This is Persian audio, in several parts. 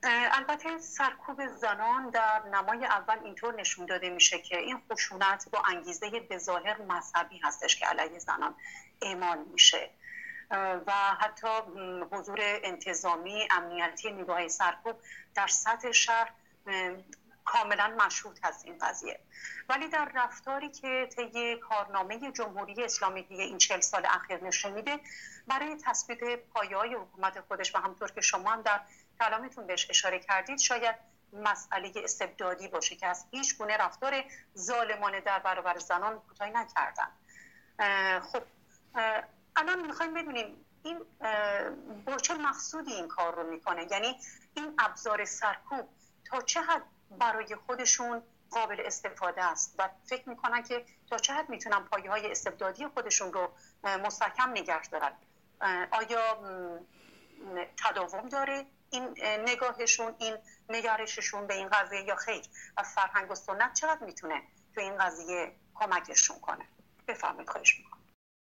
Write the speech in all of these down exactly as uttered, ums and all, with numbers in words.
البته سرکوب زنان در نمای اول اینطور نشون داده میشه که این خشونت با انگیزه به ظاهر مذهبی هستش که علیه زنان اعمال میشه و حتی حضور انتظامی امنیتی نیروهای سرکوب در سطح شهر کاملا مشهود هست این قضیه. ولی در رفتاری که طی کارنامه جمهوری اسلامی این چهل سال اخیر نشون میده برای تثبیت پایه‌های حکومت خودش و همطور که شما هم در کلامتون بهش اشاره کردید شاید مسئله استبدادی باشه که از هیچ گونه رفتار ظالمانه در برابر زنان کوتاهی نکردن. خب الان میخوایم ببینیم این با چه مقصودی این کار رو میکنه، یعنی این ابزار سرکوب تا چه حد برای خودشون قابل استفاده است و فکر میکنن که تا چه حد میتونن پایه‌های استبدادی خودشون رو مستحکم نگه دارن. آیا تداوم داره این نگاهشون، این نگرششون به این قضیه یا خیر؟ و فرهنگ و سنت چقدر میتونه تو این قضیه کمکشون کنه؟ بفرمایید، خواهش میکنم.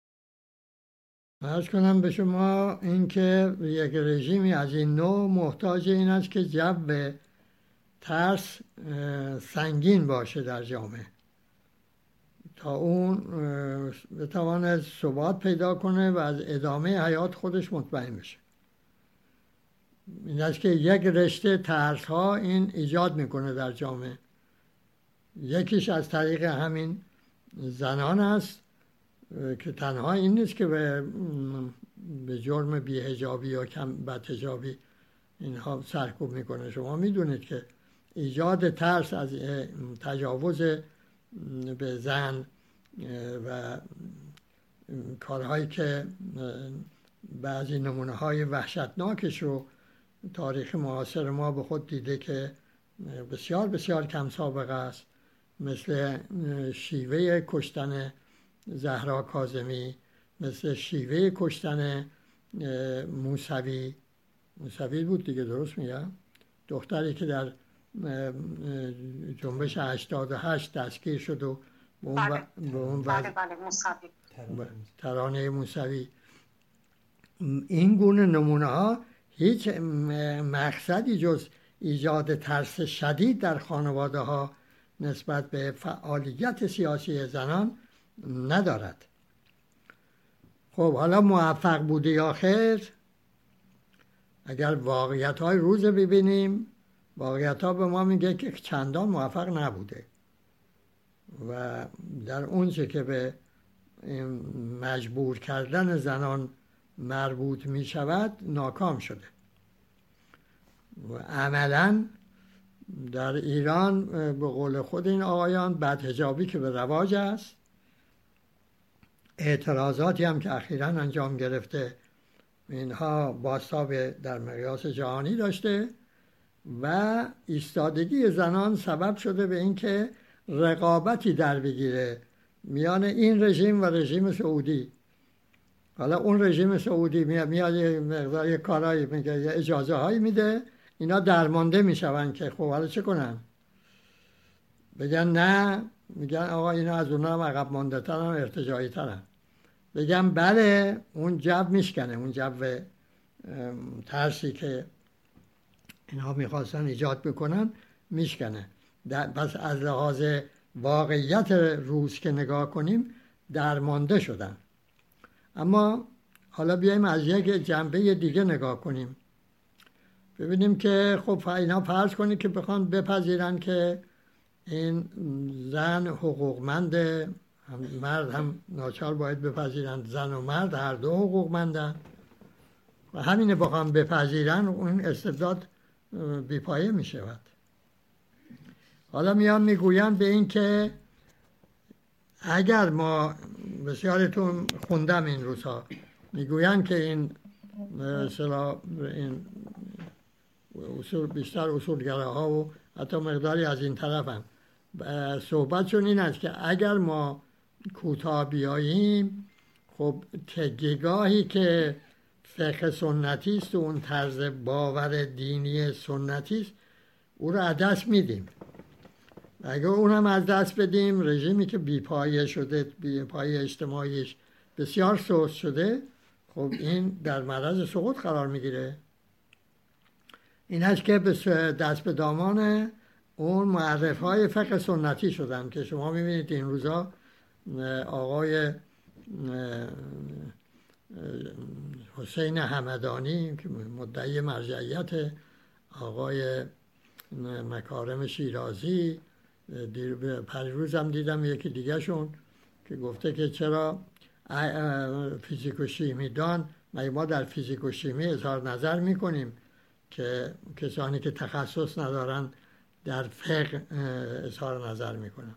عرض کنم به شما اینکه یک رژیمی از این نوع محتاج این است که جو ترس سنگین باشه در جامعه تا اون بتواند ثبات پیدا کنه و از ادامه حیات خودش مطمئن بشه. این است که یک رشته ترس ها این ایجاد میکنه در جامعه. یکیش از طریق همین زنان است که تنها این نیست که به, به جرم بی‌حجابی یا کم بدحجابی اینها سرکوب میکنه. شما میدونید که ایجاد ترس از تجاوز به زن و کارهایی که بعضی نمونه های وحشتناکش رو تاریخ معاصر ما به خود دیده که بسیار بسیار کم سابقه است، مثل شیوه کشتن زهرا کاظمی، مثل شیوه کشتن موسوی موسوی بود دیگه، درست میگم، دختری که در جنبش هشتاد و هشت دستگیر شد و به اون بله به اون بله بله موسوی ترانه موسوی. این گونه نمونه ها هیچ مقصدی جز ایجاد ترس شدید در خانواده ها نسبت به فعالیت سیاسی زنان ندارد. خب حالا موفق بوده یا خیر؟ اگر واقعیت های روز ببینیم، واقعیت ها به ما میگه که چندان موفق نبوده و در اونچه که به مجبور کردن زنان مربوط می شود ناکام شده و عملا در ایران به قول خود این آقایان بدحجابی که به رواج است، اعتراضاتی هم که اخیراً انجام گرفته اینها بازتاب در مقیاس جهانی داشته و ایستادگی زنان سبب شده به اینکه رقابتی در بگیره میان این رژیم و رژیم سعودی. حالا اون رژیم سعودی میاد یه مقدار یه کارایی میگه، یه اجازه هایی میده، اینا درمانده میشون که خب حالا چه کنن؟ بگن نه، میگن آقا اینا از اونها هم عقب مانده ترن، ارتجاعی ترن. بگم بله، اون جو میشکنه، اون جو ترسی که اینها میخواستن ایجاد بکنن میشکنه. پس از لحاظ واقعیت روز که نگاه کنیم درمانده شدن. اما حالا بیایم از یک جنبه دیگه نگاه کنیم، ببینیم که خب اینا فرض کنید که بخوان بپذیرن که این زن حقوقمند، هم مرد هم ناچار باید بپذیرن زن و مرد هر دو حقوقمندن و همینه بخوان بپذیرن اون استبداد بیپایه می شود. حالا میان میگوین به این که اگر ما، بسیارتون خوندم این روزها، میگوین که این مثلا این اصول بیشتر اصولگراها و حتی مقداری از این طرف هم صحبتشون این است که اگر ما کوتاه بیاییم، خب تکیه‌گاهی که فقه سنتی است و اون طرز باور دینی سنتی است او رو از دست میدیم. اگر اون هم از دست بدیم، رژیمی که بیپایه شده، بیپایه اجتماعیش بسیار سست شده، خب این در معرض سقوط قرار میگیره. این است که به دست به دامان اون معرف های فقه سنتی شدن که شما میبینید این روزا آقای حسین همدانی که مدعی مرجعیت، آقای مکارم شیرازی، پریروز هم دیدم یکی دیگه شون که گفته که چرا فیزیک و شیمی دان، مگه ما در فیزیک و شیمی اظهار نظر میکنیم که کسانی که تخصص ندارن در فقه اظهار نظر میکنن.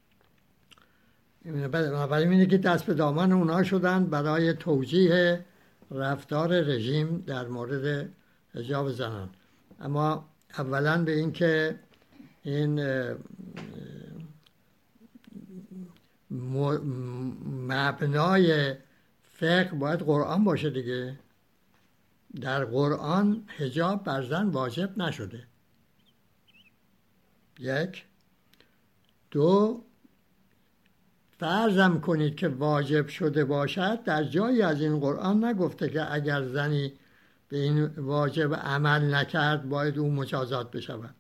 برای اینه که دست به دامن اونا شدن برای توجیه رفتار رژیم در مورد حجاب زنان. اما اولا به این که این مبنای فقه باید قرآن باشه دیگه. در قرآن حجاب بر زن واجب نشده. یک. دو، فرضم کنید که واجب شده باشد، در جایی از این قرآن نگفته که اگر زنی به این واجب عمل نکرد باید او مجازات بشود.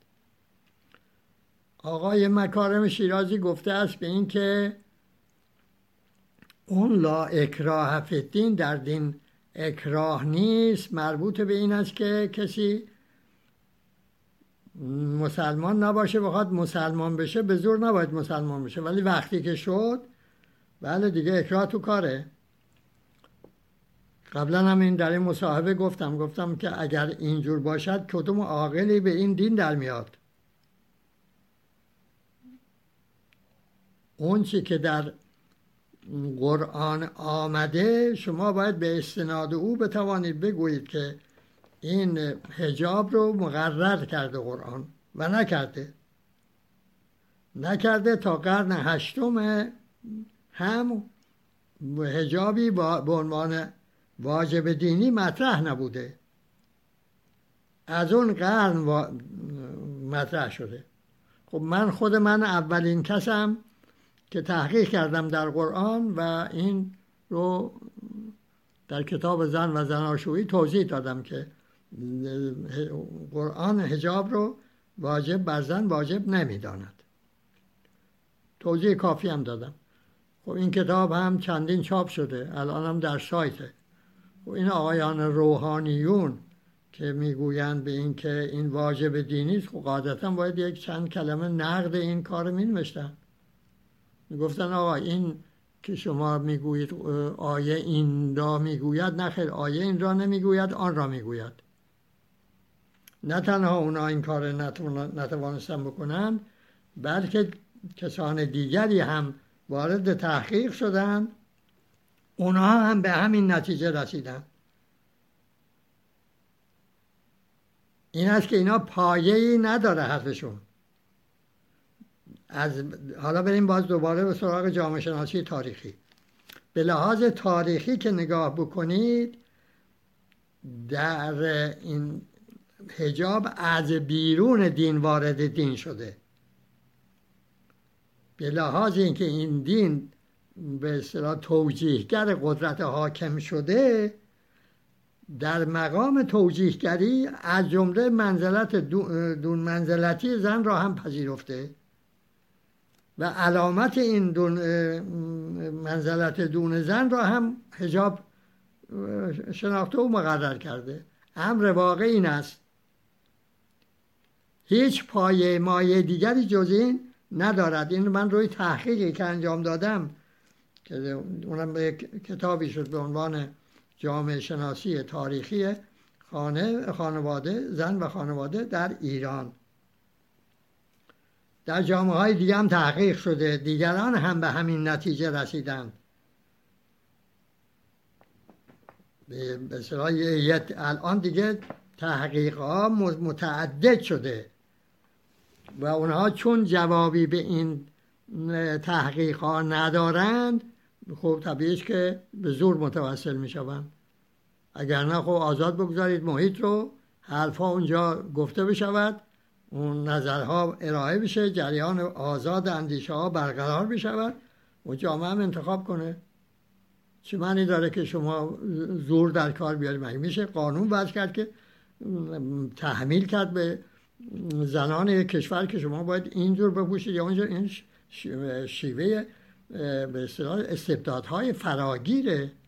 آقای مکارم شیرازی گفته است به این که اون لا اکراه فی الدین، در دین اکراه نیست، مربوط به این است که کسی مسلمان نباشه بخواد مسلمان بشه، به زور نباید مسلمان بشه، ولی وقتی که شد بله دیگه اکراه تو کاره. قبلا هم این در این مصاحبه گفتم گفتم که اگر اینجور باشد کدوم عاقلی به این دین در میاد؟ اون چی که در قرآن آمده شما باید به استناد او بتوانید بگویید که این حجاب رو مقرر کرده قرآن و نکرده نکرده تا قرن هشتم هم حجابی به عنوان واجب دینی مطرح نبوده، از اون قرن مطرح شده. خب من خود من اولین کسم که تحقیق کردم در قرآن و این رو در کتاب زن و زناشویی توضیح دادم که قرآن حجاب رو واجب بر زن واجب نمیداند. توضیح کافی هم دادم. خب این کتاب هم چندین چاپ شده، الان هم در سایته. خب این آقایان روحانیون که میگویند به این که این واجب دینی است، خب قاعدتا باید یک چند کلمه نقد این کار می‌نوشتن. میگفتن آقا این که شما میگویید آیه این را میگوید، نخیر، آیه این را نمیگوید، آن را میگوید. نه تنها اونا این کار نتوانستن بکنن، بلکه کسان دیگری هم وارد تحقیق شدن، اونها هم به همین نتیجه رسیدن. این است که اینا پایه‌ای نداره حرفشون. از حالا بریم باز دوباره به سراغ جامعه شناسی تاریخی. به لحاظ تاریخی که نگاه بکنید، در این حجاب از بیرون دین وارد دین شده. به لحاظ اینکه این دین به اصطلاح توجیهگر قدرت حاکم شده، در مقام توجیهگری از جمله منزلت دون منزلتی زن را هم پذیرفته و علامت این دون منزلت دون زن را هم حجاب شناخته و مقرر کرده. امر واقع این است، هیچ پایه مایه دیگری جز این ندارد. این من روی تحقیقی که انجام دادم که اونم به کتابی شد به عنوان جامعه شناسی تاریخی خانه خانواده زن و خانواده در ایران. در جامعه های دیگه هم تحقیق شده، دیگران هم به همین نتیجه رسیدند. به اصطلاح الان دیگه تحقیق ها متعدد شده و اونها چون جوابی به این تحقیق ها ندارند، خب طبیعیش که به زور متوسل می شوند. اگر نه خب آزاد بگذارید محیط رو، حرف ها اونجا گفته بشود، اون نظرها ارائه بشه، جریان آزاد اندیشه ها برقرار بشود و جامعه هم انتخاب کنه. چه معنی داره که شما زور در کار بیارید؟ مگه میشه قانون وضع کرد که تحمیل کرد به زنان کشور که شما باید اینجور بپوشید یا اونجور. این شیوه به اصطلاح استبدادهای فراگیره